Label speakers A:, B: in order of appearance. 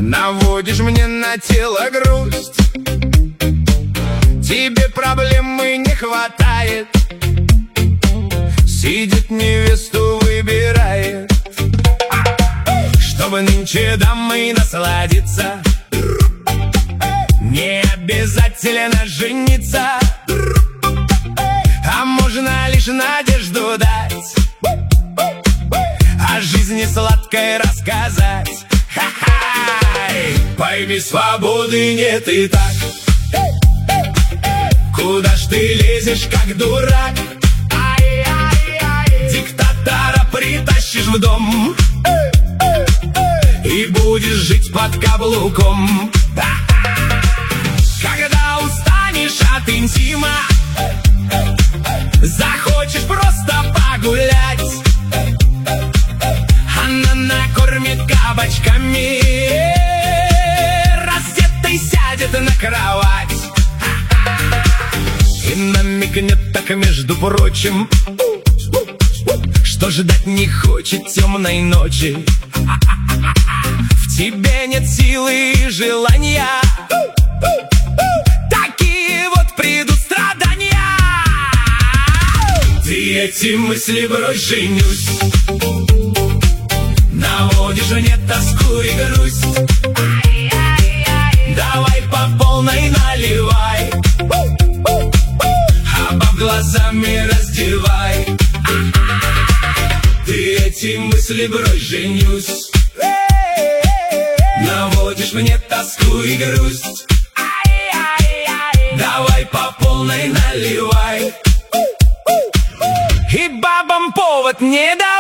A: Наводишь мне на тело грусть. Тебе проблемы не хватает. Сидит, невесту выбирает, чтобы нынче дамой насладиться. Не обязательно жениться, а можно лишь надежду дать, о жизни сладкой рассказать. Ха-хай! Пойми, свободы нет и так. Куда ж ты лезешь, как дурак? Диктатора притащишь в дом и будешь жить под каблуком. Когда устанешь от интима, захочешь просто погулять, она накормит кабачками, раздетой сядет на кровать и намекнет так, между прочим, что ждать не хочет темной ночи. В тебе нет силы и желания, такие вот придут страдания. Ты эти мысли брось, женюсь, наводишь мне тоску и грусть. Давай по полной наливай, а баб глазами раздевай. Ты эти мысли брось, женюсь, наводишь мне тоску и грусть. Давай по полной наливай, и бабам повод не давай.